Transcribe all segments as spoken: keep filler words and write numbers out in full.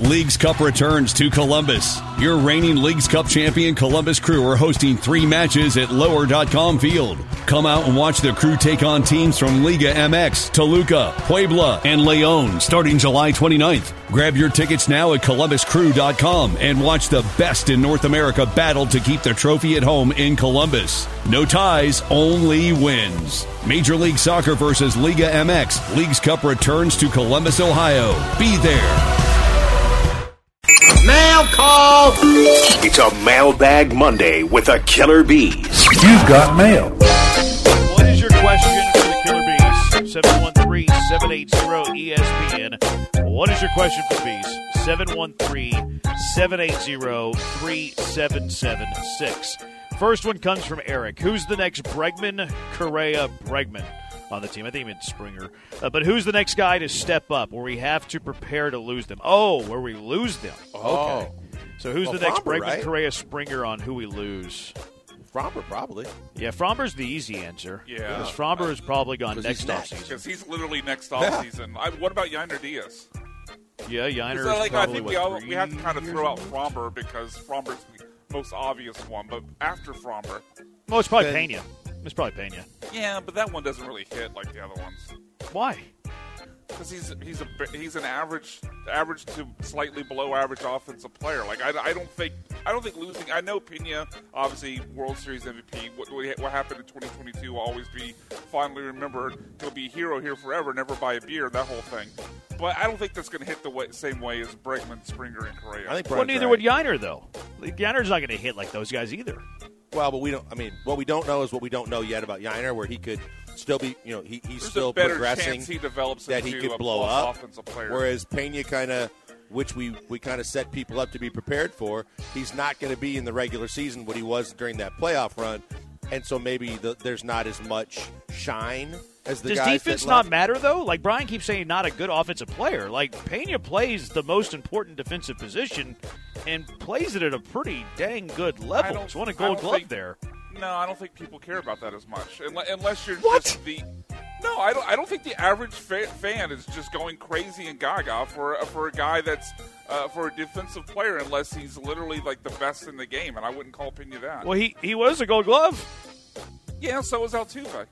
Leagues Cup returns to Columbus. Your reigning Leagues Cup champion Columbus Crew are hosting three matches at lower dot com Field. Come out and watch the Crew take on teams from Liga M X, Toluca, Puebla, and Leon starting July twenty-ninth. Grab your tickets now at columbus crew dot com and watch the best in North America battle to keep the trophy at home in Columbus. No ties, only wins. Major League Soccer versus Liga M X. Leagues Cup returns to Columbus, Ohio. Be there. Mail call! It's a Mailbag Monday with the Killer Bees. You've got mail. What is your question for the Killer Bees? seven one three, seven eight zero, E S P N. What is your question for the Bees? seven one three, seven eight zero, three seven seven six. First one comes from Eric. Who's the next Bregman, Correa, Bregman on the team? I think he meant Springer. Uh, but who's the next guy to step up where we have to prepare to lose them? Oh, where we lose them. Oh. Okay. So who's Well, the next Fromber, Bregman, right? Correa, Springer on who we lose? Fromber, probably. Yeah, Fromber's the easy answer. Yeah. Because Fromber is probably gone Because next he's next. offseason. Because he's literally next offseason. I what about Yiner Diaz? Yeah, Yiner is like, I probably, think what, we, all, three we have to kind of years throw out old? Fromber because Fromber's the most obvious one. But after Fromber, Well, it's probably Then- Pena. It's probably Pena. yeah, but that one doesn't really hit like the other ones. Why? Because he's he's a he's an average average to slightly below average offensive player. Like I, I don't think I don't think losing. I know Pena, obviously World Series M V P. What what happened in twenty twenty-two will always be fondly remembered. He'll be a hero here forever. Never buy a beer. That whole thing. But I don't think that's going to hit the way, same way as Bregman, Springer, and Correa. I think Well, Brian's neither right. would Yiner, though. Like, Yiner's not going to hit like those guys either. Well, but we don't. I mean, what we don't know is what we don't know yet about Yiner, where he could still be. You know, he, he's There's still a better progressing. chance he develops that he into could a blow plus up. offensive player. Whereas Pena kind of, which we we kind of set people up to be prepared for, he's not going to be in the regular season what he was during that playoff run, and so maybe the, there's not as much shine as the Does guys defense that not left. matter, though? Like, Brian keeps saying not a good offensive player. Like, Pena plays the most important defensive position and plays it at a pretty dang good I level. don't- He's won a I gold don't glove think- there. No, I don't think people care about that as much, Unle- unless you're What? just the. No, I don't. I don't think the average fa- fan is just going crazy and gaga for for a guy that's uh, for a defensive player, unless he's literally like the best in the game, and I wouldn't call Pena that. Well, he, he was a gold glove. Yeah, so was Altuve.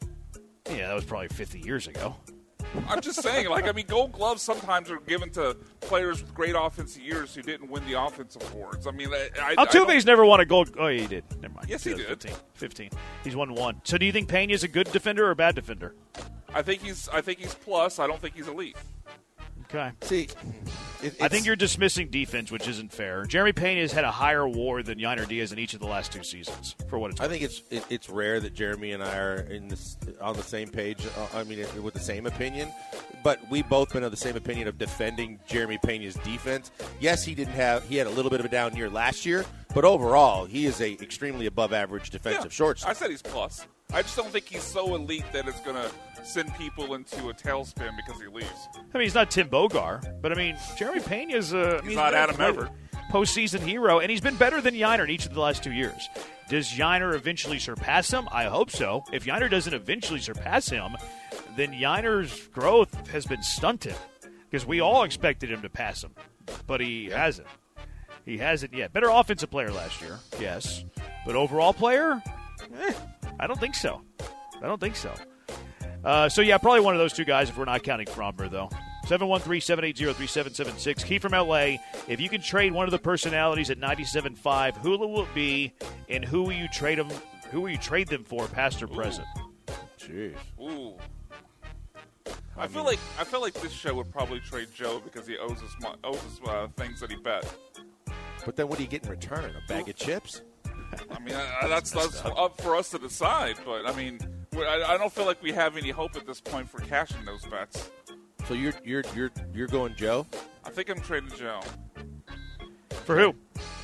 Yeah, that was probably fifty years ago. I'm just saying, like, I mean, Gold Gloves sometimes are given to players with great offensive years who didn't win the offensive awards. I mean, I, I, I don't- Altuve's never won a gold. Oh, yeah, he did. Never mind. Yes, he did. fifteen. fifteen. He's won one. So, do you think Pena's a good defender or a bad defender? I think he's. I think he's plus. I don't think he's elite. Okay. See, it, I think you're dismissing defense, which isn't fair. Jeremy Pena has had a higher WAR than Yiner Diaz in each of the last two seasons, for what it's I worth. think it's it, it's rare that Jeremy and I are in this, on the same page. Uh, I mean, with the same opinion, but we both been of the same opinion of defending Jeremy Pena's defense. Yes, he didn't have he had a little bit of a down year last year, but overall, he is a extremely above average defensive Yeah, shortstop. I said he's plus. I just don't think he's so elite that it's going to send people into a tailspin because he leaves. I mean, he's not Tim Bogar, but I mean, Jeremy Pena's a I mean, He's not been a Adam great Everett. postseason hero, and he's been better than Yiner in each of the last two years. Does Yiner eventually surpass him? I hope so. If Yiner doesn't eventually surpass him, then Yiner's growth has been stunted because we all expected him to pass him, but he hasn't. He hasn't yet. Better offensive player last year, yes, but overall player, eh, I don't think so. I don't think so. Uh, so, yeah, probably one of those two guys if we're not counting Fromber, though. seven one three, seven eight zero, three seven seven six. Key from L A. If you could trade one of the personalities at ninety-seven point five, who will it be, and who will you trade them? Who will you trade them for, past or present? Jeez. Ooh. I feel like I feel like this show would probably trade Joe because he owes us mo- owes us uh, things that he bet. But then what do you get in return? A bag of chips? I mean, uh, that's that's up for us to decide. But I mean, we- I, I don't feel like we have any hope at this point for cashing those bets. So you're you're you're you're going Joe? I think I'm trading Joe. For who?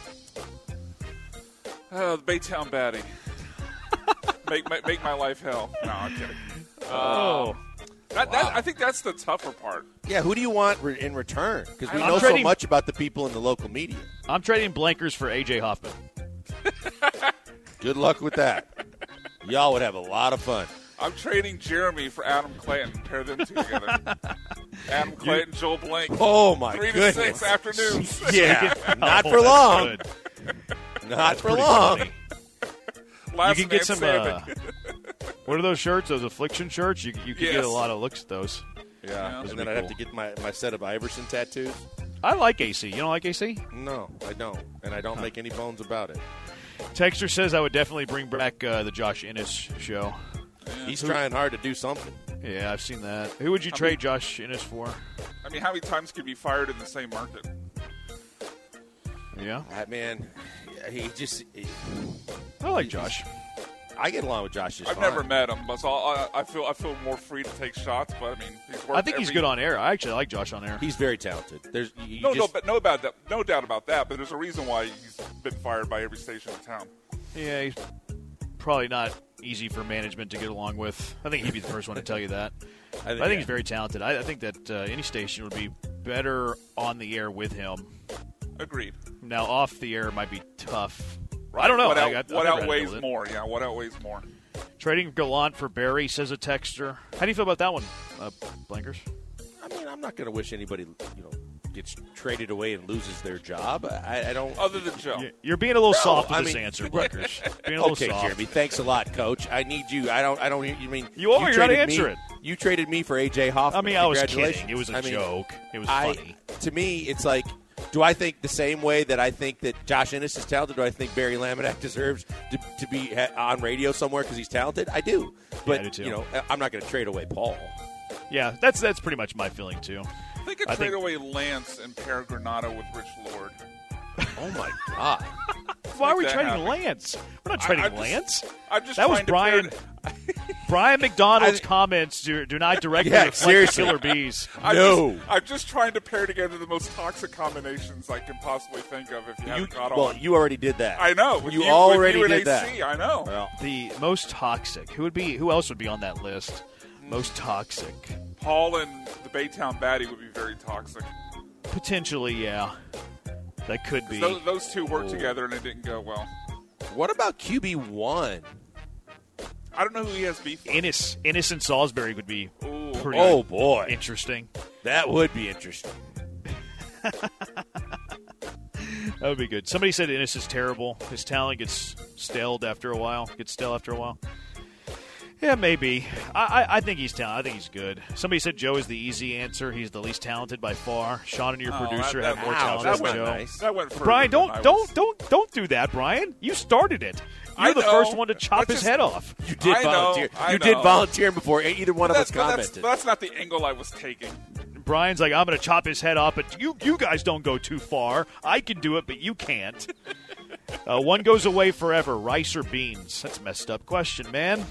Uh, the Baytown Baddie. make, make make my life hell. No, I'm kidding. Oh. That, that, I think that's the tougher part. Yeah, who do you want re- in return? Because we I'm know trading- so much about the people in the local media. I'm trading blankers for A J Hoffman. Good luck with that. Y'all would have a lot of fun. I'm trading Jeremy for Adam Clayton. Pair them two together. Adam Clayton, Joel Blank. Oh, my Three goodness. to six afternoons. Yeah, not Oh, for that's long. good. Not That's for pretty long. funny. Last You can get man some. standing. Uh, what are those shirts? Those affliction shirts? You you can Yes. get a lot of looks at those. Yeah, Those and would then be I'd have cool. to get my, my set of Iverson tattoos. I like A C. You don't like A C? No, I don't, and I don't make any bones about it. Texter says I would definitely bring back uh, the Josh Innes show. He's trying hard to do something. Yeah, I've seen that. Who would you I trade mean- Josh Innes for? I mean, how many times could be fired in the same market? Yeah, That man, he just. He, I like Josh. I get along with Josh just I've fine. never met him, but so I, I feel I feel more free to take shots. But I mean, he's worked I think he's every- good on air. I actually like Josh on air. He's very talented. There's you No, just, no, but no about that. No doubt about that. But there's a reason why he's been fired by every station in town. Yeah, he's probably not easy for management to get along with. I think he'd be the first one to tell you that. I I think yeah. he's very talented. I, I think that uh, any station would be better on the air with him. Agreed. Now, off the air might be tough. I don't know. What, I- out, I- I've what never had to outweighs deal with it. more? Yeah, what outweighs more? Trading Gallant for Barry, says a texter. How do you feel about that one, uh, Blankers? I mean, I'm not going to wish anybody, you know, gets traded away and loses their job. I, I don't. Other than Joe. You- You're being a little soft with I this mean- answer, Blankers. Being a little Okay, soft. Jeremy. Thanks a lot, Coach. I need you. I don't. I don't. You mean You are, you're not traded answering. me, You traded me for A J Hoffman. I mean, I was Congratulations. kidding. It was a I mean, joke. It was I, funny. To me, it's like, do I think the same way that I think that Josh Innes is talented? Do I think Barry Laminack deserves to, to be ha- on radio somewhere because he's talented? I do. But I do too. you know, I'm not going to trade away Paul. Yeah, that's that's pretty much my feeling too. They could I trade think- away Lance and pair Granado with Rich Lord. Oh my God! Why are we that trading happen. Lance? We're not I- trading I'm just- Lance. I'm just That was trying to Brian. pair- Brian McDonald's I- comments do, do not directly Yeah, reflect the seriously. Killer Bees. I'm No. Just, I'm just trying to pair together the most toxic combinations I can possibly think of. If you, You, haven't caught well, on, you already did that. I know. With You with already you and did that. A C, I know. Well, The most toxic. Who would be? Who else would be on that list? Most toxic. Paul and the Baytown Baddie would be very toxic. Potentially, yeah. That could be. Those, those two worked together and it didn't go well. what about Q B one? I don't know who he has beef with. Innis, Innis and Salisbury would be Ooh. pretty Oh boy, interesting. that would be interesting. That would be good. Somebody said Innis is terrible. His talent gets staled after a while. Gets stale after a while. Yeah, maybe. I, I, I think he's talented. I think he's good. Somebody said Joe is the easy answer. He's the least talented by far. Sean and your Oh, producer that- have more that- talent that than went Joe. nice. That went further Brian, than don't I don't was- don't don't do that, Brian. You started it. You're I the know. first one to chop That's his just- head off. You did I know, volunteer. I you did know. volunteer before either one of us That's, but that's, commented. that's not the angle I was taking. Brian's like, I'm going to chop his head off, but you you guys don't go too far. I can do it, but you can't. uh, one goes away forever. Rice or beans? That's a messed up question, man.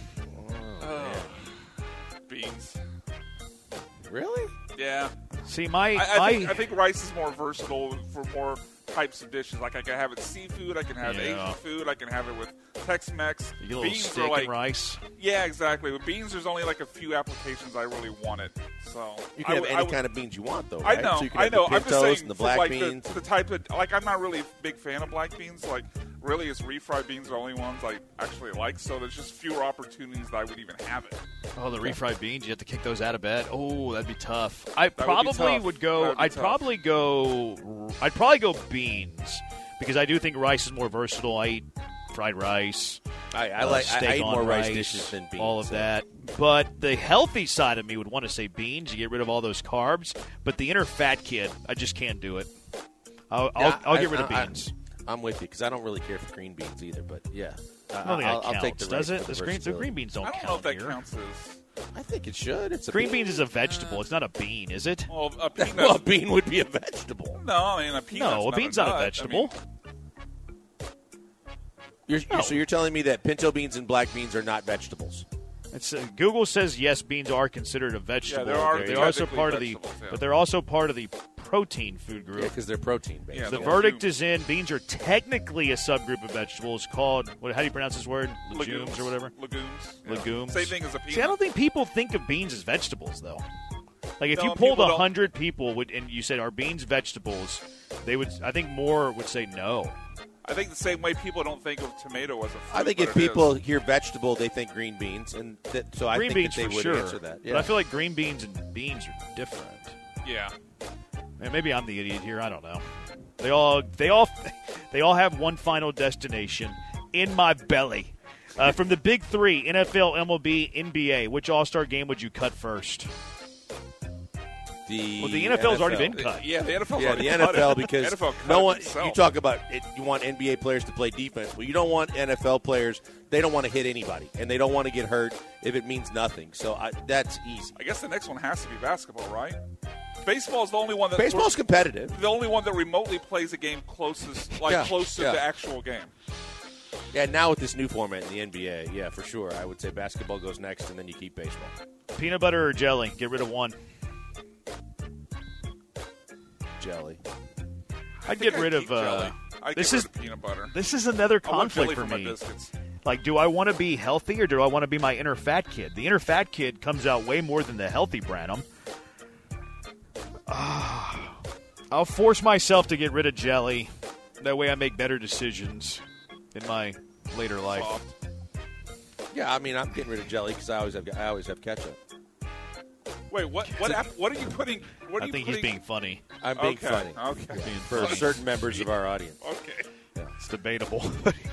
Beans. Really? Yeah. See, my I, I, my think, I think rice is more versatile for more types of dishes. Like I can have it seafood, I can have Yeah. Asian food, I can have it with Tex-Mex. you get a little Beans steak are like, and rice. yeah, exactly. With beans, there's only like a few applications I really wanted. So You I can have would- any I would- kind of beans you want, though. I Right? know, So you can I have know. The I'm just pintos saying and the for, black like beans. The, the type of like I'm not really a big fan of black beans. Like really, it's refried beans are the only ones I actually like. So there's just fewer opportunities that I would even have it. Oh, the refried beans. You have to kick those out of bed. Oh, that'd be tough. I would be probably tough. would go. That would be I'd tough. probably go. I'd probably go beans because I do think rice is more versatile. I eat fried rice. I, I uh, like. I, steak I eat on more rice rice, dishes than beans. all of so. that. But the healthy side of me would want to say beans. You get rid of all those carbs. But the inner fat kid, I just can't do it. I'll, Yeah, I'll, I'll I- get rid of I- I- beans. I'm with you because I don't really care for green beans either. But yeah, I don't think I'll, that I'll counts, take the does rice it? for The the green, the versatility. green beans don't, I don't know count if that here. counts as. I think it should. It's a Green bean. beans is a vegetable. It's not a bean, is it? Well, a peanut. Well, a bean would be a vegetable. no, I mean a peanut. No, a bean's not a nut. vegetable. I mean, You're, No. you're, so you're telling me that pinto beans and black beans are not vegetables? It's, uh, Google says yes, beans are considered a vegetable. there are They're also technically part of the, vegetables, yeah. but they're also part of the protein food group. Yeah, because they're protein based. Yeah, the the verdict legume. is in. Beans are technically a subgroup of vegetables called. What? How do you pronounce this word? Legumes, legumes or whatever. Legumes. yeah. Legumes. Same thing as a peanut. See, I don't think people think of beans as vegetables, though. Like if No, you pulled people a don't. hundred people would, and you said, "Are beans vegetables?" They would. I think more would say no. I think the same way people don't think of tomato as a fruit. I think but if it people is. hear vegetable, they think green beans, and that, so I green think beans that they for would sure. answer that. Yeah. But I feel like green beans and beans are different. Yeah. And maybe I'm the idiot here. I don't know. They all, they all, they all have one final destination: in my belly. Uh, from the big three, N F L, M L B, N B A, which All-Star game would you cut first? The Well, the N F L's already been cut. Yeah, the N F L's Yeah, already the cut N F L it. because N F L cut no it one. itself. You talk about it, you want N B A players to play defense. Well, you don't want N F L players. They don't want to hit anybody, and they don't want to get hurt if it means nothing. So I, that's easy. I guess the next one has to be basketball, right? Baseball is the only one that Baseball's competitive. the only one that remotely plays a game closest, like Yeah, close to yeah. the actual game. Yeah, now with this new format in the N B A, yeah, for sure. I would say basketball goes next, and then you keep baseball. Peanut butter or jelly? Get rid of one. Jelly. I'd think get rid I'd of. keep jelly. Uh, I'd this get is rid of peanut butter. this is another I want jelly conflict for for my me. biscuits. Like, do I want to be healthy or do I want to be my inner fat kid? The inner fat kid comes out way more than the healthy Branham. Ah, I'll force myself to get rid of jelly. That way I make better decisions in my later life. Soft. Yeah, I mean, I'm getting rid of jelly because I always have I always have ketchup. Wait, what? What? app, what are you putting? What are I you think putting? he's being funny. I'm being okay, funny Okay. Being for funny. certain members of our audience. Okay. It's debatable.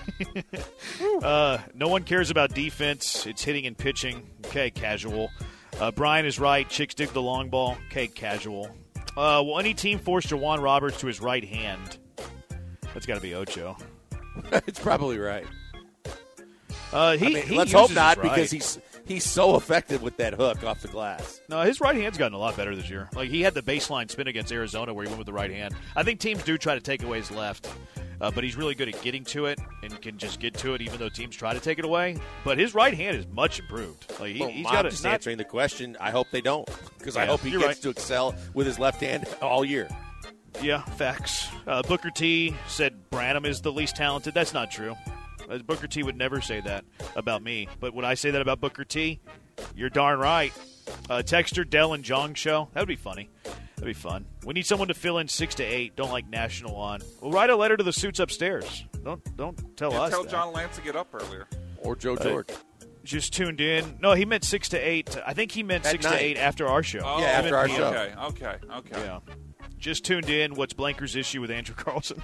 uh, no one cares about defense. It's hitting and pitching. Okay, casual. Uh, Brian is right. Chicks dig the long ball. Okay, casual. Uh, will any team force Jawan Roberts to his right hand? That's got to be Ocho. It's probably right. Uh, he, I mean, he let's uses hope not his right. because he's he's so effective with that hook off the glass. No, his right hand's gotten a lot better this year. Like, he had the baseline spin against Arizona where he went with the right hand. I think teams do try to take away his left, uh, but he's really good at getting to it and can just get to it even though teams try to take it away. But his right hand is much improved. Like, he, Well, he's I'm got just not, answering the question. I hope they don't because I Yeah, hope he you're gets right. to excel with his left hand all year. Yeah, facts. Uh, Booker T said Branham is the least talented. That's not true. Uh, Booker T would never say that about me. But would I say that about Booker T? You're darn right. Uh, Texter, Dell, and Jong show. That would be funny. That'd be fun. We need someone to fill in six to eight. Don't like National on. We'll write a letter to the suits upstairs. Don't don't tell Yeah, us tell that. John Lance to get up earlier. Or Joe George. Just tuned in. No, he meant six to eight. I think he meant At six night. to eight after our show. Oh, Yeah, after our okay, show. Okay, okay, okay. Yeah. Just tuned in. What's Blanker's issue with Andrew Carlson?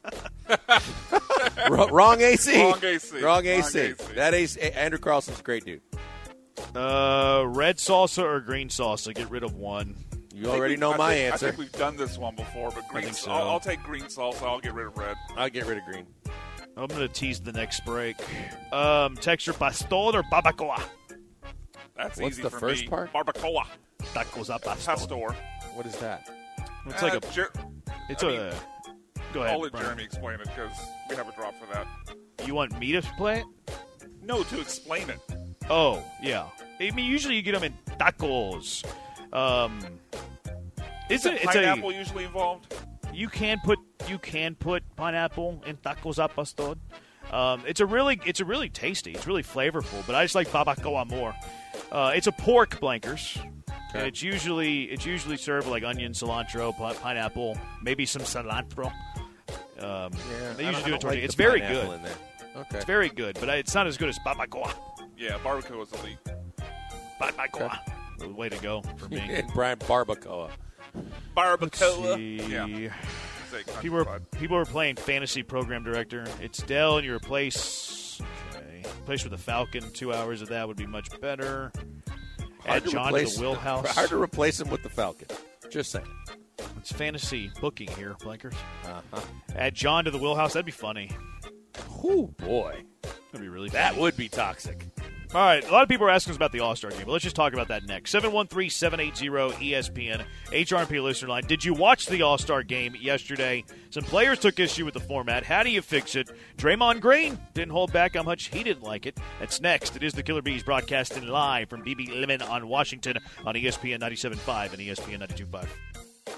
Wrong, wrong A C. Wrong A C. Wrong A C. Wrong A C. That A C. Andrew Carlson's a great dude. Uh, red salsa or green salsa? Get rid of one. You already know I my think, answer. I think we've done this one before, but green. think so. I'll, I'll take green salsa. I'll get rid of red. I'll get rid of green. I'm going to tease the next break. Um, texture pastor or barbacoa? That's What's easy the for first me. part? Barbacoa. Tacos a pastor. Pastor. What is that? It's like Uh, a. Jer- It's I a. mean, Go ahead. I'll let Brian. Jeremy explain it because we have a drop for that. You want me to play it? No, to explain it. Oh, yeah. I mean, usually you get them in tacos. Um, it's a, Is it's pineapple a. usually involved? You can put you can put pineapple in tacos a pastor. Um, it's a really it's a really tasty. It's really flavorful, but I just like barbacoa more. Uh, it's a pork blankers. And it's usually it's usually served with like onion, cilantro, pi- pineapple, maybe some cilantro. Um, they I usually don't- do I it don't tortilla. like It's the very pineapple good. in there. Okay. It's very good, but I, it's not as good as barbacoa. Yeah, barbacoa is elite. Barbacoa. Way to go for me. And Brian Barbacoa. Barbacoa. See. Yeah. Say country People were, fried. people were playing fantasy program director. It's Dell, and you replace okay, replace with a Falcon. Two hours of that would be much better. Hard Add to John to replace- the wheelhouse. Hard to replace him with the Falcon. Just saying. It's fantasy booking here, Blankers. Uh-huh. Add John to the wheelhouse. That'd be funny. Oh, boy. That'd be really That funny. would be toxic. All right, a lot of people are asking us about the All-Star game, but let's just talk about that next. seven one three, seven eight zero, E S P N, H R P listener line. Did you watch the All-Star game yesterday? Some players took issue with the format. How do you fix it? Draymond Green didn't hold back how much he didn't like it. That's next. It is the Killer Bees broadcasting live from B B Lemon on Washington on E S P N ninety-seven point five and E S P N ninety-two point five.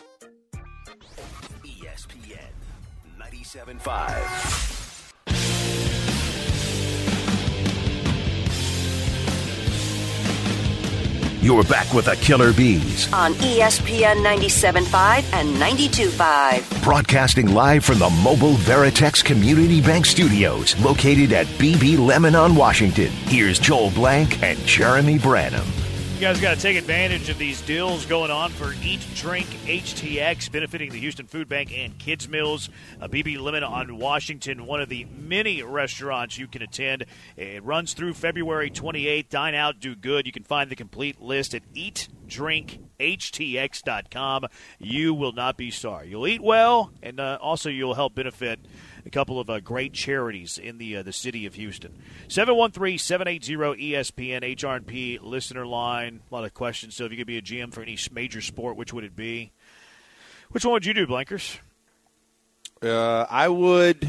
E S P N ninety-seven point five. You're back with the Killer Bees. On E S P N ninety-seven point five and ninety-two point five. Broadcasting live from the mobile Veritex Community Bank Studios, located at B B Lemon on Washington. Here's Joel Blank and Jeremy Branham. You guys got to take advantage of these deals going on for Eat, Drink, H T X, benefiting the Houston Food Bank and Kids Mills. A B B Lemon on Washington, one of the many restaurants you can attend. It runs through February twenty-eighth. Dine out, do good. You can find the complete list at eat drink H T X dot com. You will not be sorry. You'll eat well, and uh, also you'll help benefit a couple of uh, great charities in the uh, the city of Houston. seven one three, seven eight zero, E S P N, H R and P, listener line. A lot of questions. So if you could be a G M for any major sport, which would it be? Which one would you do, Blankers? Uh, I would.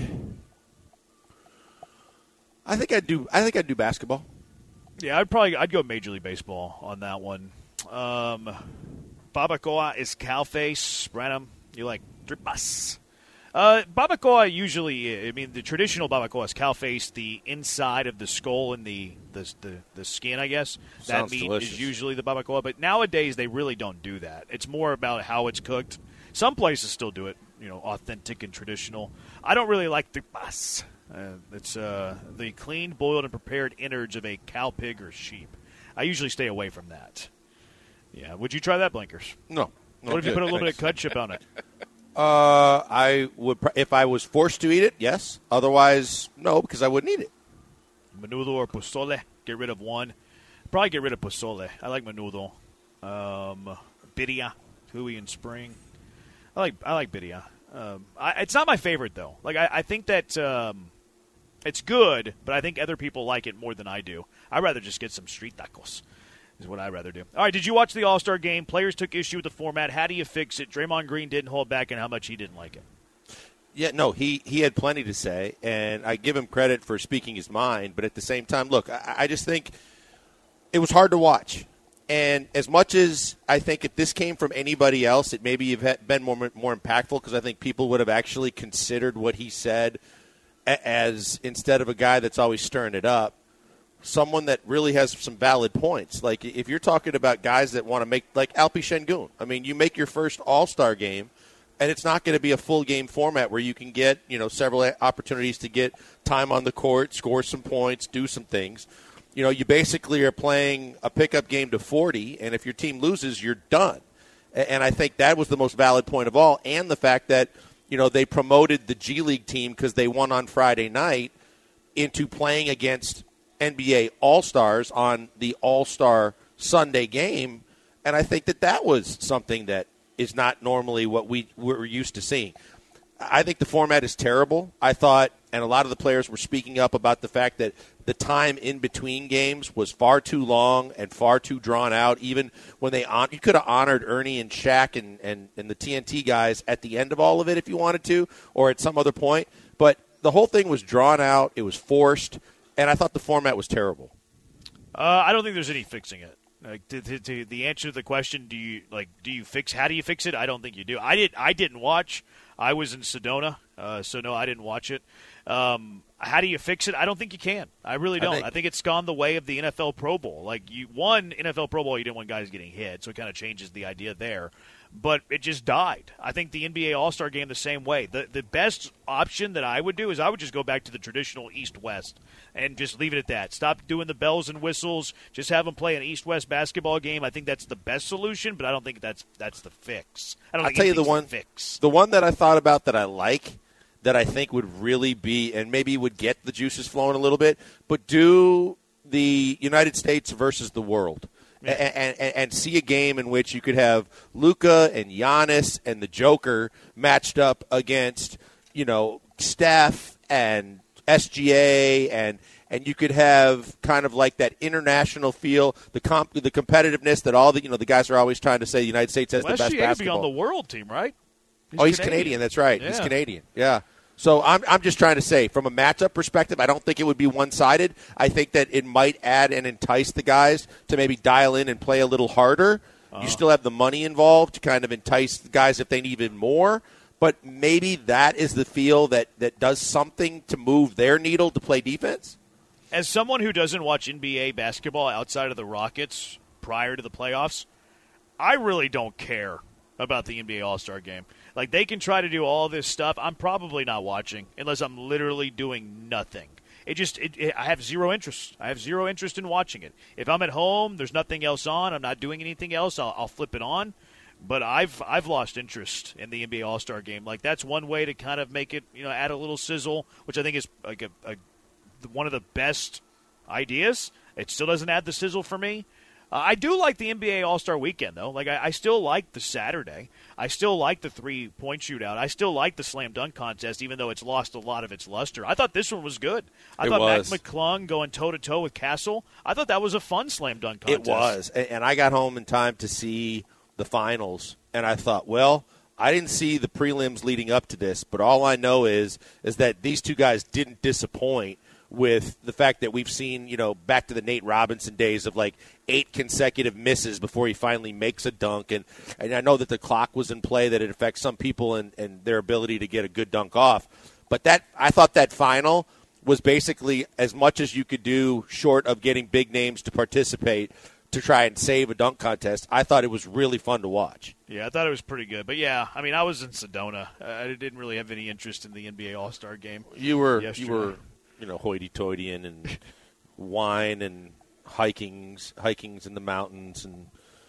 I think I'd do. I think I'd do basketball. Yeah, I'd probably I'd go Major League Baseball on that one. Um, Barbacoa is cowface. Branham, you like tripas? Uh, barbacoa usually, I mean, the traditional barbacoa is cow face, the inside of the skull and the the the, the skin, I guess. Sounds that meat delicious. is usually the barbacoa. But nowadays, they really don't do that. It's more about how it's cooked. Some places still do it, you know, authentic and traditional. I don't really like tripas. Uh, it's uh, the cleaned, boiled, and prepared innards of a cow, pig, or sheep. I usually stay away from that. Yeah, would you try that, Blinkers? No. no What if you good. put a little bit of ketchup on it? Uh, I would, pr- if I was forced to eat it, yes. Otherwise, no, because I wouldn't eat it. Menudo or pozole? Get rid of one. Probably get rid of pozole. I like menudo. Um, birria, Huey and Spring. I like I like birria. Um, I, it's not my favorite though. Like I, I think that um, it's good, but I think other people like it more than I do. I'd rather just get some street tacos. Is what I'd rather do. All right, did you watch the All-Star game? Players took issue with the format. How do you fix it? Draymond Green didn't hold back and how much he didn't like it. Yeah, no, he, he had plenty to say, and I give him credit for speaking his mind, but at the same time, look, I, I just think it was hard to watch. And as much as I think if this came from anybody else, it maybe have been more more impactful because I think people would have actually considered what he said as instead of a guy that's always stirring it up. Someone that really has some valid points. Like, if you're talking about guys that want to make, like Alpi Şengün, I mean, you make your first All-Star game, and it's not going to be a full game format where you can get, you know, several opportunities to get time on the court, score some points, do some things. You know, you basically are playing a pickup game to forty, and if your team loses, you're done. And I think that was the most valid point of all, and the fact that, you know, they promoted the G League team because they won on Friday night into playing against N B A All-Stars on the All-Star Sunday game, and I think that that was something that is not normally what we, we're used to seeing. I think the format is terrible. I thought, and a lot of the players were speaking up about the fact that the time in between games was far too long and far too drawn out. Even when they on, you could have honored Ernie and Shaq and, and, and the T N T guys at the end of all of it if you wanted to, or at some other point. But the whole thing was drawn out. It was forced. And I thought the format was terrible. Uh, I don't think there's any fixing it. Like to, to, to the answer to the question, do you like? Do you fix? How do you fix it? I don't think you do. I did. I didn't watch. I was in Sedona, uh, so no, I didn't watch it. Um, how do you fix it? I don't think you can. I really don't. I think, I think it's gone the way of the N F L Pro Bowl. Like you won N F L Pro Bowl, you didn't want guys getting hit, so it kind of changes the idea there. But it just died. I think the N B A All-Star game the same way. The the best option that I would do is I would just go back to the traditional East-West and just leave it at that. Stop doing the bells and whistles. Just have them play an East-West basketball game. I think that's the best solution, but I don't think that's that's the fix. I don't I'll think tell you the one the fix. The one that I thought about that I like, that I think would really be, and maybe would get the juices flowing a little bit, but do the United States versus the world. Yeah. And, and, and see a game in which you could have Luka and Giannis and the Joker matched up against, you know, Steph and S G A, and and you could have kind of like that international feel, the comp, the competitiveness that all the you know the guys are always trying to say the United States has well, the best S G A basketball. Could be on the world team, right? He's oh, he's Canadian. Canadian. That's right. Yeah. He's Canadian. Yeah. So I'm I'm just trying to say, from a matchup perspective, I don't think it would be one-sided. I think that it might add and entice the guys to maybe dial in and play a little harder. Uh-huh. You still have the money involved to kind of entice the guys if they need even more. But maybe that is the feel that, that does something to move their needle to play defense. As someone who doesn't watch N B A basketball outside of the Rockets, prior to the playoffs, I really don't care about the N B A All-Star Game. Like, they can try to do all this stuff. I'm probably not watching unless I'm literally doing nothing. It just, it, it, I have zero interest. I have zero interest in watching it. If I'm at home, there's nothing else on, I'm not doing anything else, I'll, I'll flip it on. But I've I've lost interest in the N B A All-Star Game. Like, that's one way to kind of make it, you know, add a little sizzle, which I think is like a, a one of the best ideas. It still doesn't add the sizzle for me. Uh, I do like the N B A All-Star Weekend, though. Like, I, I still like the Saturday. I still like the three-point shootout. I still like the slam dunk contest, even though it's lost a lot of its luster. I thought this one was good. I it thought was. Mac McClung going toe-to-toe with Castle. I thought that was a fun slam dunk contest. It was. And I got home in time to see the finals, and I thought, well, I didn't see the prelims leading up to this, but all I know is is that these two guys didn't disappoint with the fact that we've seen, you know, back to the Nate Robinson days of like eight consecutive misses before he finally makes a dunk. And, and I know that the clock was in play, that it affects some people and, and their ability to get a good dunk off. But that I thought that final was basically as much as you could do short of getting big names to participate to try and save a dunk contest. I thought it was really fun to watch. Yeah, I thought it was pretty good. But, yeah, I mean, I was in Sedona. I didn't really have any interest in the N B A All-Star Game. You were yesterday. you were, you know, hoity-toity and wine and hikings, hikings in the mountains and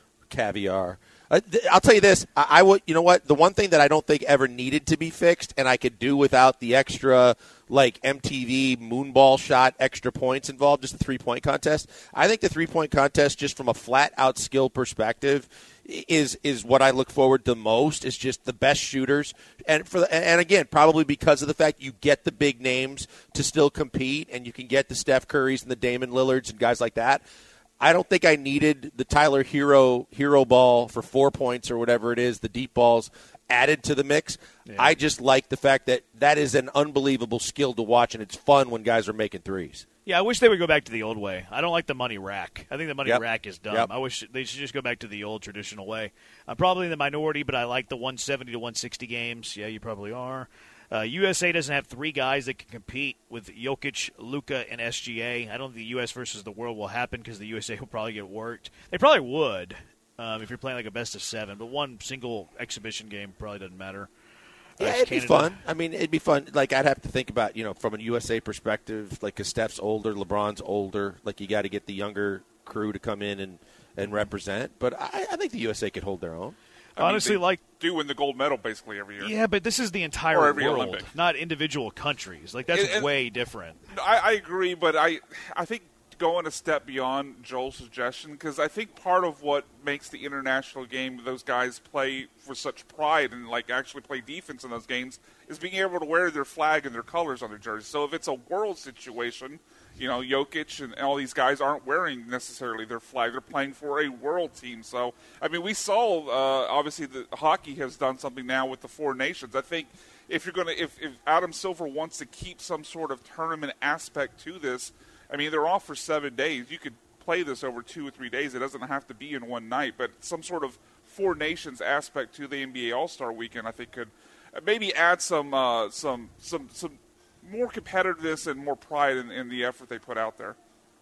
caviar. Uh, th- I'll tell you this. I, I would, you know what? The one thing that I don't think ever needed to be fixed, and I could do without the extra, like, M T V moonball shot, extra points involved, just the three-point contest. I think the three-point contest, just from a flat-out skill perspective, is is what I look forward to most. Is just the best shooters, and for the, and again, probably because of the fact you get the big names to still compete, and you can get the Steph Currys and the Damon Lillards and guys like that. I don't think I needed the Tyler Hero hero ball for four points or whatever it is, the deep balls added to the mix. Yeah. I just like the fact that that is an unbelievable skill to watch, and it's fun when guys are making threes. Yeah, I wish they would go back to the old way. I don't like the money rack. I think the money yep. rack is dumb. Yep. I wish they should just go back to the old traditional way. I'm probably in the minority, but I like the one seventy to one sixty games. Yeah, you probably are. Uh, U S A doesn't have three guys that can compete with Jokic, Luka, and S G A. I don't think the U S versus the world will happen because the U S A will probably get worked. They probably would um, if you're playing like a best of seven, but one single exhibition game probably doesn't matter. Yeah, uh, it'd Canada. be fun. I mean, it'd be fun. Like, I'd have to think about, you know, from a U S A perspective, like, because Steph's older, LeBron's older. Like, you got to get the younger crew to come in and, and represent. But I, I think the U S A could hold their own. I Honestly, mean, they like do win the gold medal basically every year. Yeah, but this is the entire Or every world, Olympic. not individual countries. Like, that's And- and- way different. I, I agree, but I, I think going a step beyond Joel's suggestion, because I think part of what makes the international game those guys play for such pride and like actually play defense in those games is being able to wear their flag and their colors on their jersey. So if it's a world situation, you know, Jokic and all these guys aren't wearing necessarily their flag. They're playing for a world team. So, I mean, we saw, uh, obviously, the hockey has done something now with the four nations. I think if you're going to, if, if Adam Silver wants to keep some sort of tournament aspect to this, I mean, they're off for seven days. You could play this over two or three days. It doesn't have to be in one night. But some sort of four nations aspect to the N B A All-Star Weekend, I think, could maybe add some uh, some some some more competitiveness and more pride in, in the effort they put out there.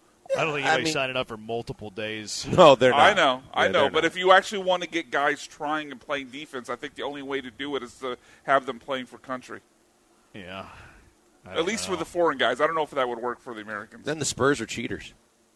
I don't think I anybody's mean- signing up for multiple days. No, they're not. I know, I Yeah, know. they're But not. if you actually want to get guys trying and playing defense, I think the only way to do it is to have them playing for country. Yeah. I At don't least know. for the foreign guys. I don't know if that would work for the Americans. Then the Spurs are cheaters.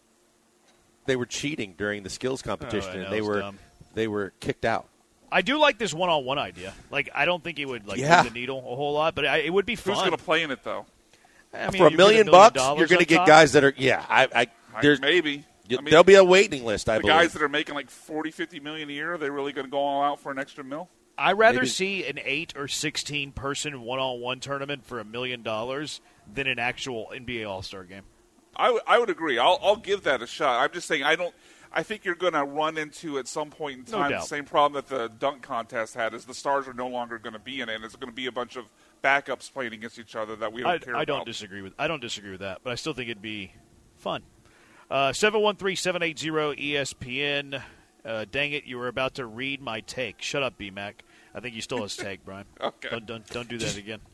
They were cheating during the skills competition, Oh, I know, and they it's were dumb. they were kicked out. I do like this one-on-one idea. Like, I don't think it would like Yeah. move the needle a whole lot, but I, it would be fun. Who's going to play in it, though? I mean, For a you million get bucks, dollars you're going to on get top. guys that are yeah. I, I I- there's Maybe. I mean, there'll be a waiting list. I the believe. guys that are making like forty, fifty million a year, are they really going to go all out for an extra mil? I'd rather Maybe- see an eight or sixteen person one-on-one tournament for a million dollars than an actual N B A All-Star game. I, w- I would agree. I'll, I'll give that a shot. I'm just saying I don't. I think you're going to run into at some point in No time the doubt. same problem that the dunk contest had: is the stars are no longer going to be in it, and it's going to be a bunch of backups playing against each other that we don't I, care I about. don't disagree with I don't disagree with that, but I still think it'd be fun. Uh, seven one three, seven eight zero, E S P N. Uh, dang it, you were about to read my take. Shut up, B-Mac. I think you stole his take, Brian. Okay. Don't, don't, don't do that again.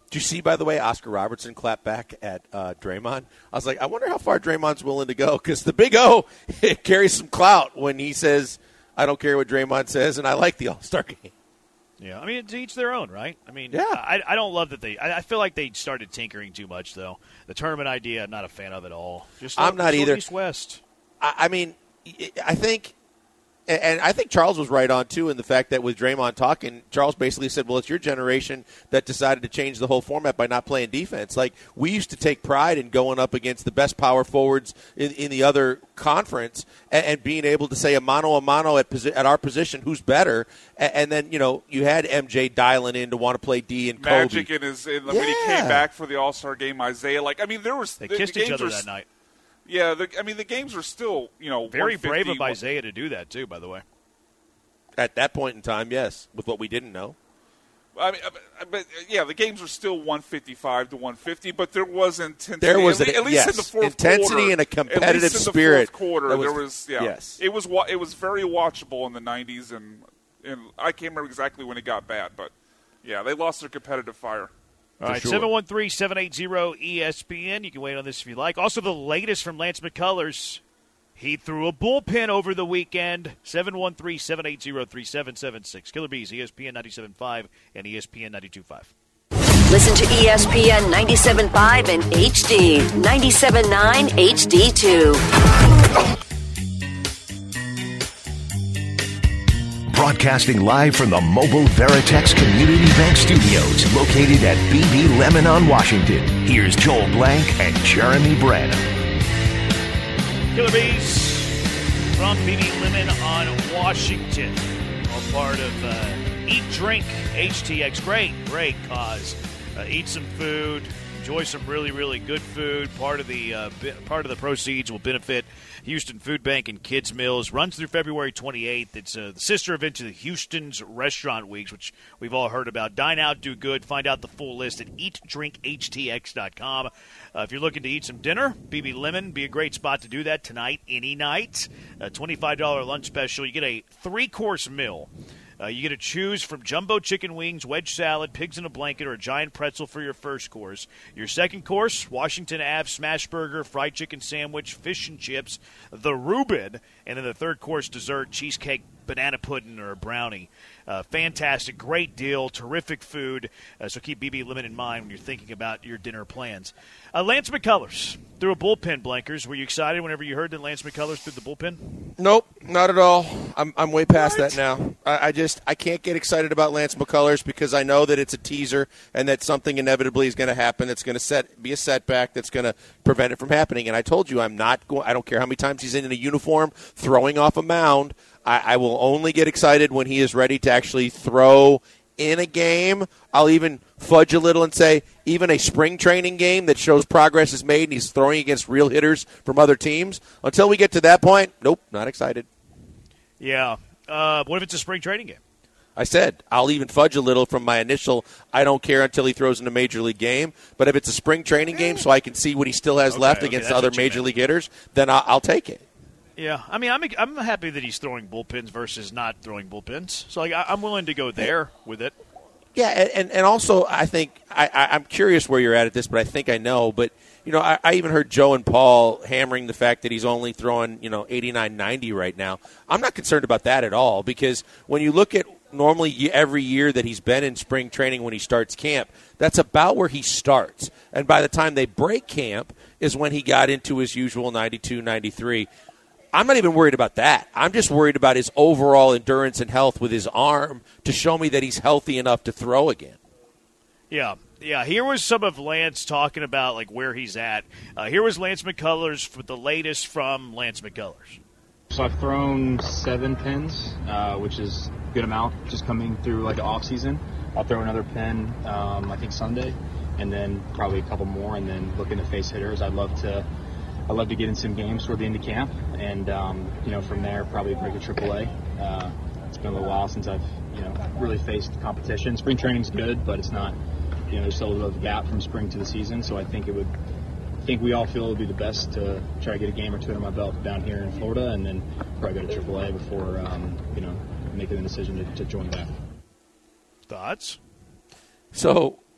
Did you see, by the way, Oscar Robertson clap back at uh, Draymond? I was like, I wonder how far Draymond's willing to go, because the Big O carries some clout when he says, I don't care what Draymond says, and I like the All-Star game. Yeah, I mean, to each their own, right? I mean, yeah. I, I don't love that they – I feel like they started tinkering too much, though. The tournament idea, I'm not a fan of at all. Just I'm not either. East-West. I, I mean, I think – and I think Charles was right on, too, in the fact that with Draymond talking, Charles basically said, well, it's your generation that decided to change the whole format by not playing defense. Like, we used to take pride in going up against the best power forwards in, in the other conference and, and being able to say a mano a mano at, posi- at our position, who's better. And, and then, you know, you had M J dialing in to want to play D and Kobe. Magic in his, in, yeah. when he came back for the All-Star game, Isaiah. Like, I mean, there was – They the, kissed the each other were, that night. Yeah, the, I mean, the games were still, you know, very brave of Isaiah to do that, too, by the way. At that point in time, yes, with what we didn't know. I mean, but yeah, the games were still one fifty-five to one fifty, but there was intensity. There was at, an, at least yes, in the fourth intensity quarter, and a competitive at least in spirit. The fourth quarter, was, there was yeah, yes. it was it was very watchable in the nineties, and and I can't remember exactly when it got bad, but yeah, they lost their competitive fire. All right, seven one three, seven eight zero, E S P N. You can wait on this if you like. Also, the latest from Lance McCullers. He threw a bullpen over the weekend. seven one three, seven eight zero, three seven seven six. Killer Bees, E S P N ninety-seven point five and E S P N ninety-two point five. Listen to E S P N ninety-seven point five and H D. ninety-seven point nine H D two. Broadcasting live from the Mobile Veritex Community Bank Studios, located at B B Lemon on Washington. Here's Joel Blank and Jeremy Branham. Killer Bees from B B Lemon on Washington. All part of uh, Eat, Drink, H T X. Great, great cause. Uh, eat some food. Enjoy some really, really good food. Part of the uh, bi- part of the proceeds will benefit Houston Food Bank and Kids Mills. Runs through February twenty-eighth. It's uh, the sister event to the Houston's Restaurant Weeks, which we've all heard about. Dine out, do good. Find out the full list at eat drink h t x dot com. Uh, if you're looking to eat some dinner, B B Lemon be a great spot to do that tonight, any night. A twenty-five dollars lunch special. You get a three-course meal. Uh, you get to choose from jumbo chicken wings, wedge salad, pigs in a blanket, or a giant pretzel for your first course. Your second course, Washington Ave smash burger, fried chicken sandwich, fish and chips, the Reuben, and then the third course dessert, cheesecake, banana pudding, or a brownie. Uh, fantastic, great deal, terrific food. Uh, so keep B B Lemon in mind when you're thinking about your dinner plans. Uh, Lance McCullers threw a bullpen, Blankers. Were you excited whenever you heard that Lance McCullers threw the bullpen? Nope, not at all. I'm I'm way past What? that now. I, I just I can't get excited about Lance McCullers because I know that it's a teaser and that something inevitably is going to happen. That's going to set be a setback. That's going to prevent it from happening. And I told you I'm not going. I don't care how many times he's in a uniform throwing off a mound. I, I will only get excited when he is ready to actually throw in a game. I'll even fudge a little and say even a spring training game that shows progress is made and he's throwing against real hitters from other teams. Until we get to that point, nope, not excited. Yeah. Uh, what if it's a spring training game? I said I'll even fudge a little from my initial I don't care until he throws in a major league game. But if it's a spring training game so I can see what he still has Okay, left okay, against that's other what you major meant. league hitters, then I'll, I'll take it. Yeah, I mean, I'm I'm happy that he's throwing bullpens versus not throwing bullpens. So like, I, I'm willing to go there with it. Yeah, and, and also I think I, I, I'm curious where you're at at this, but I think I know. But you know, I, I even heard Joe and Paul hammering the fact that he's only throwing you know eighty-nine, ninety right now. I'm not concerned about that at all because when you look at normally every year that he's been in spring training when he starts camp, that's about where he starts. And by the time they break camp is when he got into his usual ninety-two, ninety-three. I'm not even worried about that. I'm just worried about his overall endurance and health with his arm to show me that he's healthy enough to throw again. Yeah, yeah. Here was some of Lance talking about like where he's at. Uh, here was Lance McCullers with the latest from Lance McCullers. So I've thrown seven pins, uh, which is a good amount, just coming through like the off season. I'll throw another pin, um, I think Sunday, and then probably a couple more, and then looking to face hitters. I'd love to. I love to get in some games toward the end of camp, and um, you know, from there probably break a triple A. Uh, it's been a little while since I've you know really faced competition. Spring training's good, but it's not. You know, there's still a little gap from spring to the season, so I think it would. I think we all feel it would be the best to try to get a game or two under my belt down here in Florida, and then probably go to triple A before um, you know making the decision to, to join back. Thoughts? So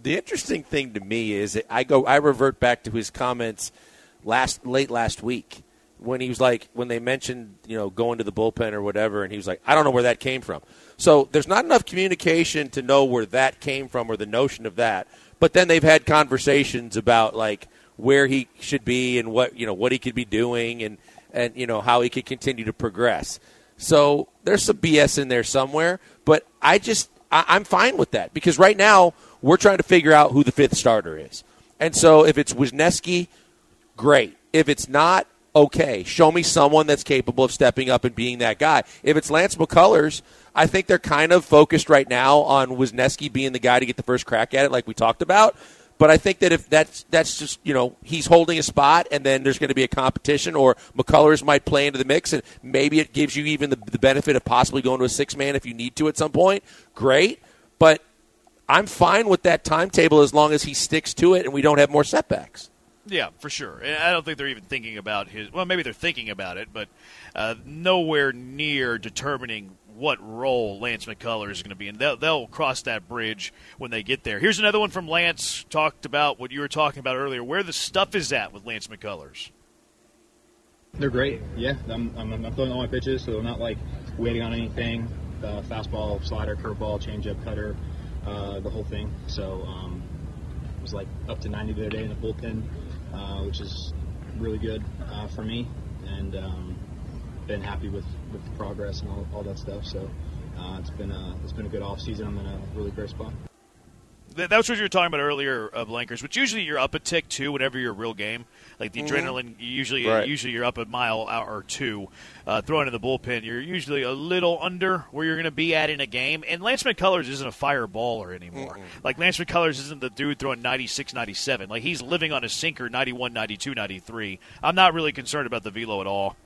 The interesting thing to me is that I go, I revert back to his comments last late last week when he was like, when they mentioned, you know, going to the bullpen or whatever, and he was like, I don't know where that came from. So there's not enough communication to know where that came from or the notion of that. But then they've had conversations about like where he should be and what, you know, what he could be doing and, and you know, how he could continue to progress. So there's some B S in there somewhere, but I just I, I'm fine with that because right now we're trying to figure out who the fifth starter is. And so if it's Wisniewski, great. If it's not, okay. Show me someone that's capable of stepping up and being that guy. If it's Lance McCullers, I think they're kind of focused right now on Wisniewski being the guy to get the first crack at it, like we talked about. But I think that if that's that's just, you know, he's holding a spot and then there's going to be a competition or McCullers might play into the mix and maybe it gives you even the, the benefit of possibly going to a six-man if you need to at some point, great. But I'm fine with that timetable as long as he sticks to it and we don't have more setbacks. Yeah, for sure. And I don't think they're even thinking about his – well, maybe they're thinking about it, but uh, nowhere near determining what role Lance McCullers is going to be in. They'll, they'll cross that bridge when they get there. Here's another one from Lance, talked about what you were talking about earlier, where the stuff is at with Lance McCullers. They're great. Yeah, I'm, I'm, I'm throwing all my pitches, so they're not like waiting on anything. Uh, fastball, slider, curveball, changeup, cutter, uh, the whole thing. So um, it was like up to ninety the other day in the bullpen, uh, which is really good uh, for me. And um, been happy with, with the progress and all, all that stuff. So uh, it's been a it's been a good off season. I'm in a really great spot. That was what you were talking about earlier, uh, Blankers, which usually you're up a tick, too, whenever you're a real game. Like the mm-hmm. adrenaline, usually right. usually you're up a mile or two. Uh, throwing in the bullpen, you're usually a little under where you're going to be at in a game. And Lance McCullers isn't a fire baller anymore. Mm-hmm. Like Lance McCullers isn't the dude throwing ninety-six, ninety-seven. Like he's living on a sinker, ninety-one, ninety-two, ninety-three. I'm not really concerned about the velo at all.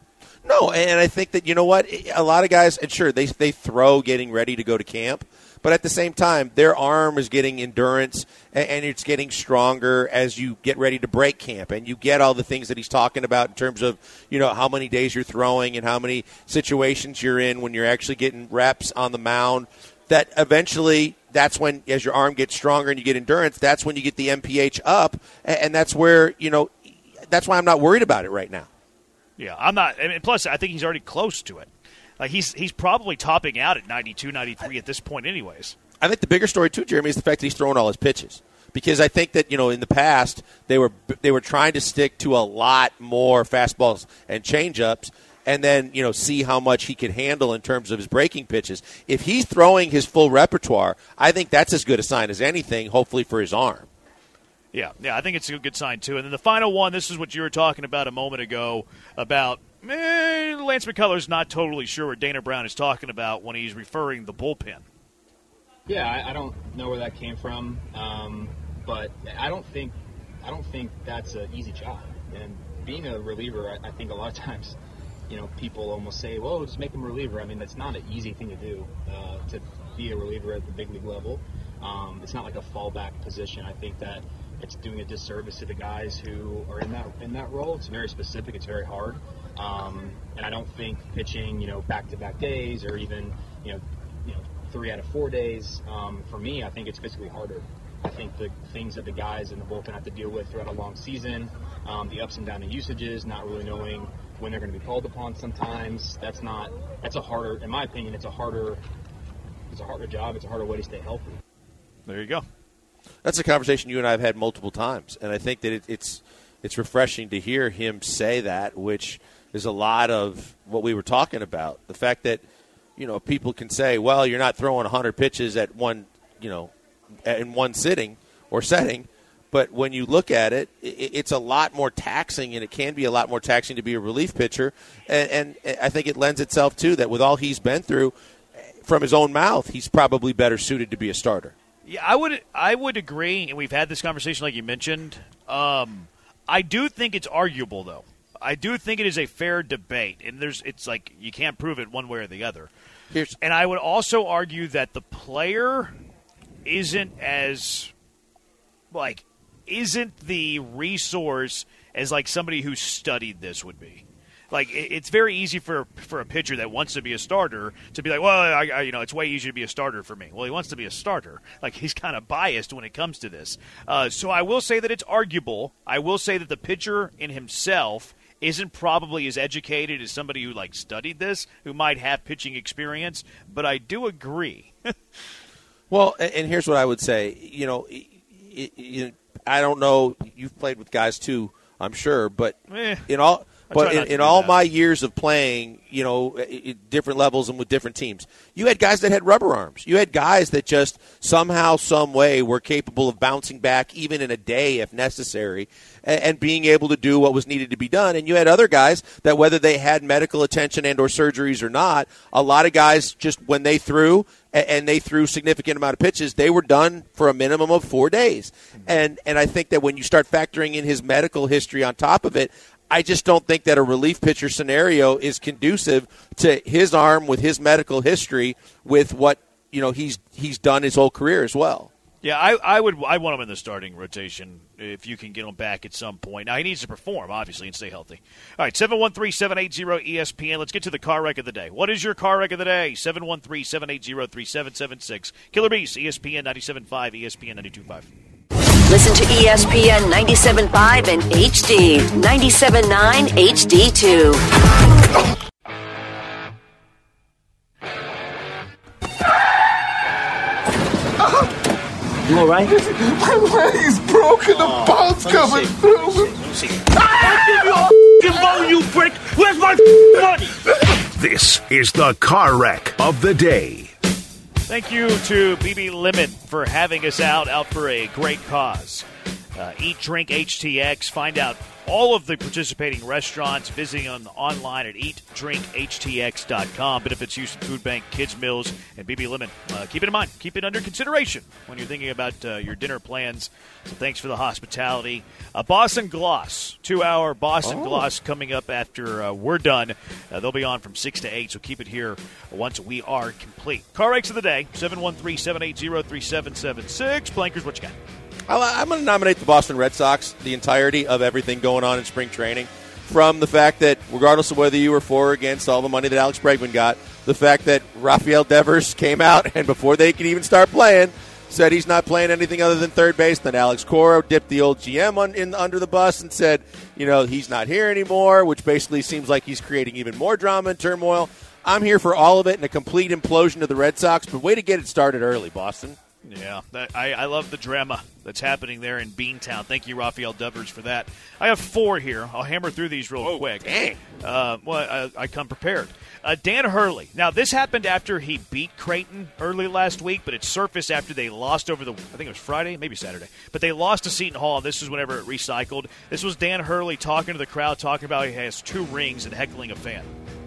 No, and I think that, you know what, a lot of guys, and sure, they they throw getting ready to go to camp, but at the same time, their arm is getting endurance, and, and it's getting stronger as you get ready to break camp, and you get all the things that he's talking about in terms of, you know, how many days you're throwing and how many situations you're in when you're actually getting reps on the mound, that eventually that's when, as your arm gets stronger and you get endurance, that's when you get the M P H up, and, and that's where, you know, that's why I'm not worried about it right now. Yeah, I'm not. I mean, plus, I think he's already close to it. Like he's he's probably topping out at ninety-two, ninety-three at this point, anyways. I think the bigger story too, Jeremy, is the fact that he's throwing all his pitches. Because I think that, you know, in the past they were they were trying to stick to a lot more fastballs and changeups, and then, you know, see how much he could handle in terms of his breaking pitches. If he's throwing his full repertoire, I think that's as good a sign as anything. Hopefully for his arm. Yeah, yeah, I think it's a good sign, too. And then the final one, this is what you were talking about a moment ago, about eh, Lance McCullers not totally sure what Dana Brown is talking about when he's referring the bullpen. Yeah, I, I don't know where that came from, um, but I don't think I don't think that's an easy job. And being a reliever, I, I think a lot of times, you know, people almost say, well, just make him a reliever. I mean, that's not an easy thing to do, uh, to be a reliever at the big league level. Um, it's not like a fallback position. I think that it's doing a disservice to the guys who are in that in that role. It's very specific. It's very hard. Um, and I don't think pitching, you know, back-to-back days or even, you know, you know, three out of four days, um, for me, I think it's physically harder. I think the things that the guys in the bullpen have to deal with throughout a long season, um, the ups and downs in usages, not really knowing when they're going to be called upon sometimes, that's not – that's a harder – in my opinion, it's a harder – it's a harder job. It's a harder way to stay healthy. There you go. That's a conversation you and I have had multiple times, and I think that it, it's it's refreshing to hear him say that, which is a lot of what we were talking about. The fact that, you know, people can say, well, you're not throwing one hundred pitches at one, you know, in one sitting or setting, but when you look at it, it's a lot more taxing, and it can be a lot more taxing to be a relief pitcher, and, and I think it lends itself to that with all he's been through, from his own mouth, he's probably better suited to be a starter. Yeah, I would I would agree, and we've had this conversation like you mentioned. Um, I do think it's arguable, though. I do think it is a fair debate, and there's it's like you can't prove it one way or the other. Here's- and I would also argue that the player isn't as, like, isn't the resource as, like, somebody who studied this would be. Like, it's very easy for for a pitcher that wants to be a starter to be like, well, I, I, you know, it's way easier to be a starter for me. Well, he wants to be a starter. Like, he's kind of biased when it comes to this. Uh, so I will say that it's arguable. I will say that the pitcher in himself isn't probably as educated as somebody who, like, studied this, who might have pitching experience. But I do agree. Well, and here's what I would say. You know, it, it, I don't know. You've played with guys, too, I'm sure. But eh. in all – But in, in all that. my years of playing, you know, at different levels and with different teams, you had guys that had rubber arms. You had guys that just somehow, some way were capable of bouncing back even in a day if necessary and, and being able to do what was needed to be done. And you had other guys that whether they had medical attention and or surgeries or not, a lot of guys just when they threw and they threw significant amount of pitches, they were done for a minimum of four days. And and I think that when you start factoring in his medical history on top of it, I just don't think that a relief pitcher scenario is conducive to his arm with his medical history with what, you know, he's he's done his whole career as well. Yeah, I, I would I want him in the starting rotation if you can get him back at some point. Now, he needs to perform, obviously, and stay healthy. All right, seven one three, seven eight zero, E S P N. Let's get to the car wreck of the day. What is your car wreck of the day? seven one three, seven eight zero, three seven seven six. Killer Beast, E S P N ninety-seven point five, E S P N ninety-two point five. Listen to E S P N ninety-seven point five and H D, ninety-seven point nine H D two. You all right? My leg's broken. The bone's coming through. I'll give you a you prick. Where's my money? This is the car wreck of the day. Thank you to B B Lemon for having us out, out for a great cause. Uh, Eat, Drink, H T X. Find out all of the participating restaurants, visiting on online at eat drink h t x dot com. Benefits Houston Food Bank, Kids Mills, and B B Lemon. Uh, keep it in mind. Keep it under consideration when you're thinking about uh, your dinner plans. So thanks for the hospitality. Uh, Boston Gloss, two-hour Boston oh. Gloss coming up after uh, we're done. Uh, they'll be on from six to eight, so keep it here once we are complete. Car wrecks of the day, seven one three, seven eight zero, three seven seven six. Blankers, what you got? I'm going to nominate the Boston Red Sox, the entirety of everything going on in spring training, from the fact that regardless of whether you were for or against all the money that Alex Bregman got, the fact that Rafael Devers came out and before they could even start playing, said he's not playing anything other than third base. Then Alex Cora dipped the old G M on, in, under the bus and said, you know, he's not here anymore, which basically seems like he's creating even more drama and turmoil. I'm here for all of it and a complete implosion of the Red Sox, but way to get it started early, Boston. Yeah, that, I, I love the drama that's happening there in Beantown. Thank you, Rafael Devers, for that. I have four here. I'll hammer through these real oh, quick. Dang. Uh, well, I, I come prepared. Uh, Dan Hurley. Now, this happened after he beat Creighton early last week, but it surfaced after they lost over the, I think it was Friday, maybe Saturday. But they lost to Seton Hall, and this is whenever it recycled. This was Dan Hurley talking to the crowd, talking about he has two rings and heckling a fan.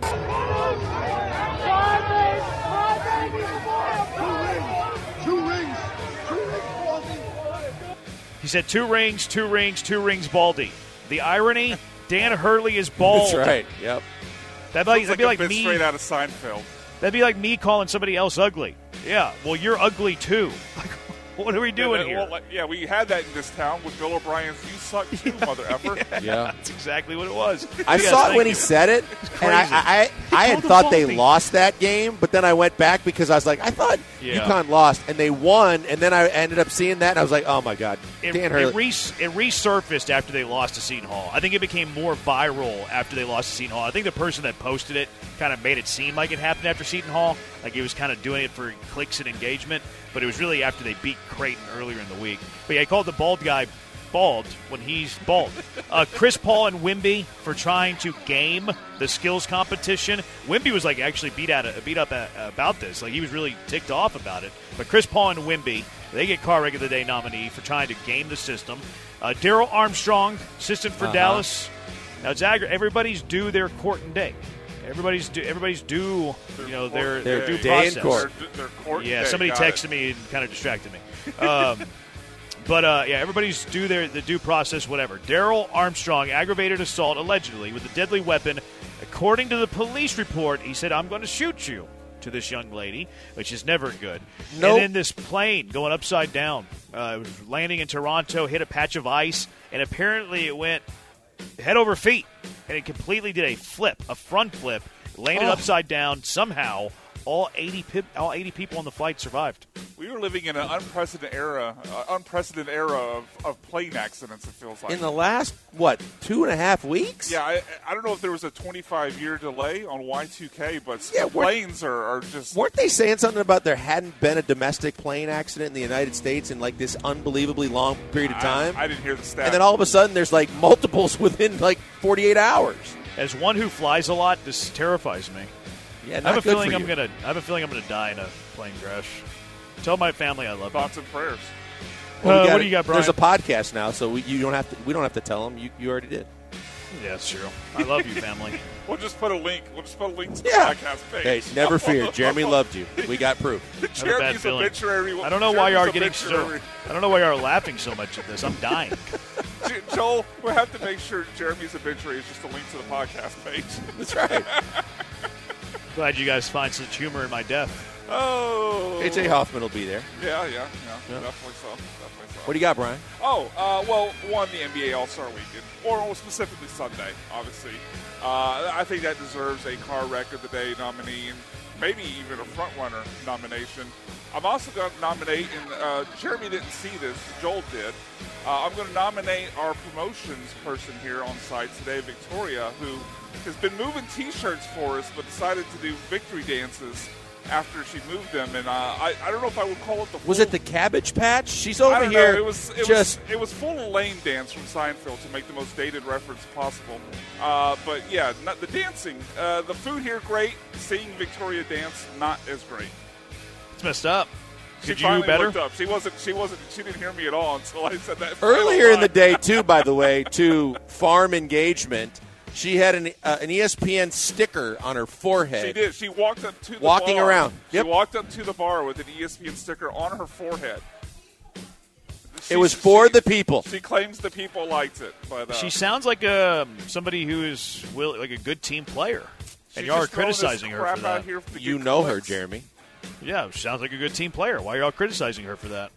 He said two rings, two rings, two rings, Baldy. The irony, Dan Hurley is bald. That's right, yep. That'd be, that'd like be a like bit me. straight out of Seinfeld. That'd be like me calling somebody else ugly. Yeah, well, you're ugly too. Like, what are we doing yeah, here? Well, like, yeah, we had that in this town with Bill O'Brien's "You Suck Too, Mother Effer." Yeah, yeah, that's exactly what it was. I yes, saw it when you. he said it, and I, I, I had thought they lost that game, but then I went back because I was like, I thought yeah. UConn lost, and they won, and then I ended up seeing that, and I was like, oh my god, it, Dan Hurley. It, res- it resurfaced after they lost to Seton Hall. I think it became more viral after they lost to Seton Hall. I think the person that posted it kind of made it seem like it happened after Seton Hall, like he was kind of doing it for clicks and engagement, but it was really after they beat Creighton earlier in the week. But yeah, I called the bald guy bald when he's bald. Uh, Chris Paul and Wemby for trying to game the skills competition. Wemby was like actually beat out beat up a, about this. Like he was really ticked off about it. But Chris Paul and Wemby, they get Car Wreck of the Day nominee for trying to game the system. Uh, Daryl Armstrong, assistant for uh-huh. Dallas. Now Zagger, everybody's due their court and day. Everybody's due. Everybody's due. You know their their, their due day process. in court. Their, their court yeah, day. somebody Got texted it. me and kind of distracted me. Um, but uh, yeah, everybody's due their the due process. Whatever. Daryl Armstrong aggravated assault allegedly with a deadly weapon. According to the police report, he said, "I'm going to shoot you." To this young lady, which is never good. Nope. And then this plane going upside down. Uh, it was landing in Toronto, hit a patch of ice, and apparently it went head over feet, and it completely did a flip, a front flip, landed Oh. upside down. Somehow, all eighty pe- all eighty people on the flight survived. We were living in an unprecedented era, uh, unprecedented era of, of plane accidents. It feels like In the last what two and a half weeks? Yeah, I, I don't know if there was a twenty-five year delay on Y two K, but Yeah, we're- planes are, are just. Weren't they saying something about there hadn't been a domestic plane accident in the United States in like this unbelievably long period of time? I, I didn't hear the stat. and then all of a sudden, there's like multiples within like forty-eight hours. As one who flies a lot, this terrifies me. Yeah, I not have a good feeling for I'm you. gonna. I have a feeling I'm gonna die in a plane crash. Tell my family I love them. Thoughts and prayers. Well, we Uh, got- what do you got, Brian? There's a podcast now, so we, you don't have to. We don't have to tell them. You, you already did. Yeah, it's true. I love you, family. We'll just put a link. We'll just put a link to Yeah. the podcast page. Hey, never fear. Jeremy loved you. We got proof. I have a bad Jeremy's feeling. obituary. I don't know why you are Jeremy's getting so. obituary. I don't know why you are laughing so much at this. I'm dying. J- Joel, we'll have to make sure Jeremy's obituary is just a link to the podcast page. That's right. Glad you guys find such humor in my death. Oh. A J Hoffman will be there. Yeah, yeah, yeah, Yeah. definitely so. Definitely so. What do you got, Brian? Oh, uh, well, one, the N B A All-Star Weekend, or specifically Sunday, obviously. Uh, I think that deserves a Car Wreck of the Day nominee, and maybe even a front-runner nomination. I'm also going to nominate, and uh, Jeremy didn't see this, Joel did. Uh, I'm going to nominate our promotions person here on site today, Victoria, who has been moving T-shirts for us, but decided to do victory dances after she moved them, and uh, I, I don't know if I would call it the full, Was it the Cabbage Patch? She's I over don't here. know. It was it just was it was full lane dance from Seinfeld to make the most dated reference possible. Uh, but yeah, not the dancing, uh, the food here great. Seeing Victoria dance not as great. It's messed up. She Could you do finally better? looked up. She wasn't. She wasn't. She didn't hear me at all until I said that. earlier in the final day, too. By the way, to farm engagement, she had an uh, an E S P N sticker on her line. forehead. She did. She walked up to the Walking bar. around. Yep. She walked up to the bar with an E S P N sticker on her forehead. She, It was for she- the people. She claims the people liked it, but uh, She sounds like um, somebody who is will, like a good team player, and she's y'all are just throwing this criticizing her crap for out that. here for the You good know her, clicks. Jeremy. Yeah, she sounds like a good team player. Why are y'all criticizing her for that?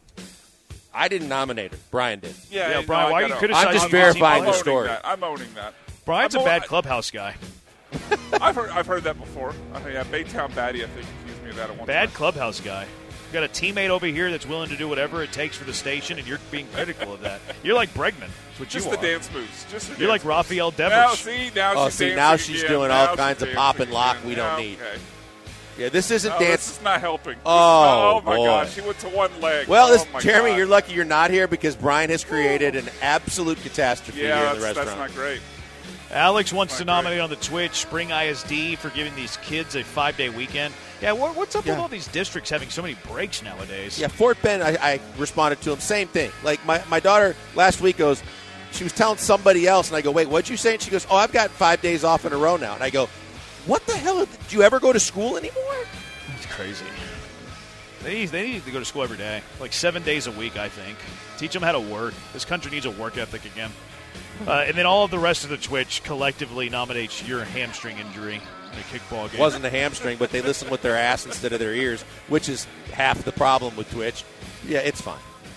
I didn't nominate her. Brian did. Yeah, Yeah, no, Brian, I why are you gotta- criticizing I'm just the team verifying I'm the player? owning story. that. I'm owning that. Brian's I'm a bad own- clubhouse guy. I've heard, I've heard that before. I think yeah, Baytown Batty, I think, accused me of that at one Bad time. clubhouse guy. You got a teammate over here that's willing to do whatever it takes for the station, and you're being critical of that. You're like Bregman. That's what Just you the are. dance moves. Just the You're like dance moves. Raphael Devers. Now, see, now Oh, she's see, dancing now she's again. doing all Now kinds she's of pop and dancing lock again. we don't Yeah, need. Okay. Yeah, this isn't No, dance. this is not helping. Oh, oh my boy. God, she went to one leg. Well, this, oh my Jeremy, God. you're lucky you're not here because Brian has created an absolute catastrophe Yeah, here in the that's, restaurant. that's not great. Alex wants to Not nominate on the Twitch Spring I S D for giving these kids a five-day weekend. Yeah, what, what's up Yeah. with all these districts having so many breaks nowadays? Yeah, Fort Bend, I, I responded to him, same thing. Like, my, my daughter last week goes, she was telling somebody else, and I go, wait, what'd you say? And she goes, oh, I've got five days off in a row now. And I go, what the hell? Did you ever go to school anymore? It's crazy. They need, they need to go to school every day, like seven days a week, I think. Teach them how to work. This country needs a work ethic again. Uh, and then all of the rest of the Twitch collectively nominates your hamstring injury in a kickball game. Wasn't a hamstring, but they listen with their ass instead of their ears, which is half the problem with Twitch. Yeah, it's fine.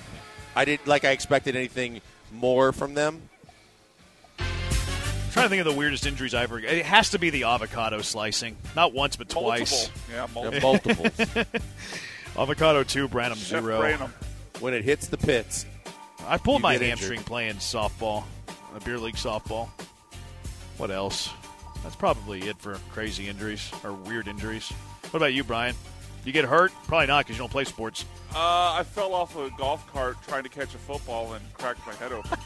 I did like I expected anything more from them. I'm trying to think of the weirdest injuries I ever. It has to be the avocado slicing. Not once, but twice. Multiple. Yeah, multiple. Yeah, multiples. Avocado two, Branham Chef zero. Branham. When it hits the pits. I pulled You my get hamstring injured. playing softball, a beer league softball. What else? That's probably it for crazy injuries or weird injuries. What about you, Brian? You get hurt? Probably not because you don't play sports. Uh, I fell off a golf cart trying to catch a football and cracked my head open.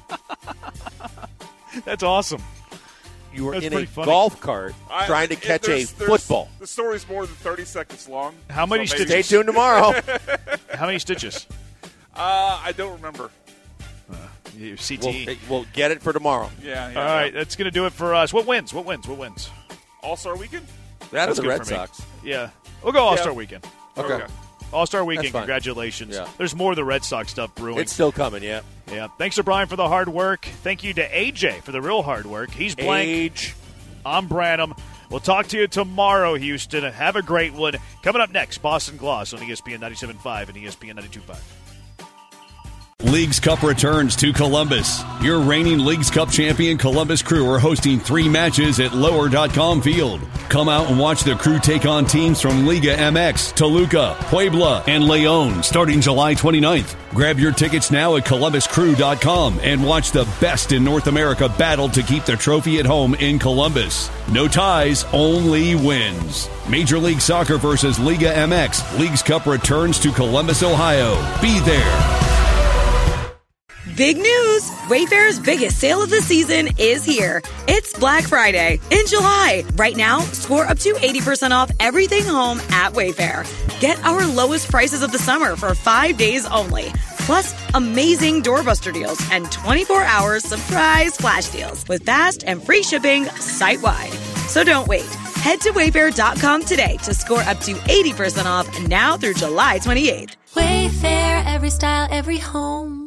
That's awesome. You were That's in pretty a funny. golf cart I- trying to it- catch a there's- there's- football. The story's more than thirty seconds long. How many so maybe- Stay tuned tomorrow. How many stitches? Uh, I don't remember. You- C we'll, T E. we'll get it for tomorrow. Yeah. yeah All right, that's going to do it for us. What wins? What wins? What wins? All Star Weekend. That That's is the good Red for me. Sox. Yeah. We'll go All-Star Yeah. Weekend. Okay. All-Star Weekend, fine. congratulations. Yeah. There's more of the Red Sox stuff brewing. It's still coming, yeah. Yeah. Thanks to Brian for the hard work. Thank you to A J for the real hard work. He's blank. Age. I'm Branham. We'll talk to you tomorrow, Houston. Have a great one. Coming up next, Boston Gloss on E S P N ninety-seven point five and E S P N ninety-two point five. Leagues Cup returns to Columbus. Your reigning Leagues Cup champion Columbus Crew are hosting three matches at lower dot com Field. Come out and watch the Crew take on teams from Liga M X, Toluca, Puebla, and Leon starting July twenty-ninth. Grab your tickets now at columbus crew dot com and watch the best in North America battle to keep the trophy at home in Columbus. No ties, only wins. Major League Soccer versus Liga M X. Leagues Cup returns to Columbus, Ohio. Be there. Big news! Wayfair's biggest sale of the season is here. It's Black Friday in July. Right now, score up to eighty percent off everything home at Wayfair. Get our lowest prices of the summer for five days only. Plus, amazing doorbuster deals and twenty-four hour surprise flash deals with fast and free shipping site-wide. So don't wait. Head to wayfair dot com today to score up to eighty percent off now through July twenty-eighth. Wayfair, every style, every home.